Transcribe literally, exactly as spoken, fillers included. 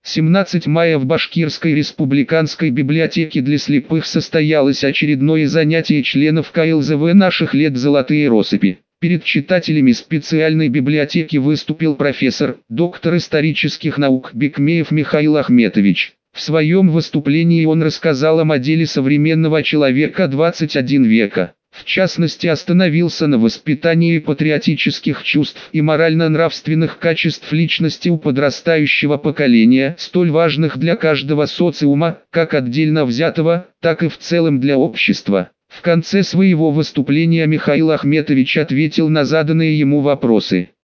семнадцатого мая в Башкирской республиканской библиотеке для слепых состоялось очередное занятие членов ка эл зэ вэ «Наших лет золотые россыпи». Перед читателями специальной библиотеки выступил профессор, доктор исторических наук Бекмеев Михаил Ахметович. В своем выступлении он рассказал о модели современного человека двадцать первого века. В частности, остановился на воспитании патриотических чувств и морально-нравственных качеств личности у подрастающего поколения, столь важных для каждого социума, как отдельно взятого, так и в целом для общества. В конце своего выступления Михаил Ахметович ответил на заданные ему вопросы.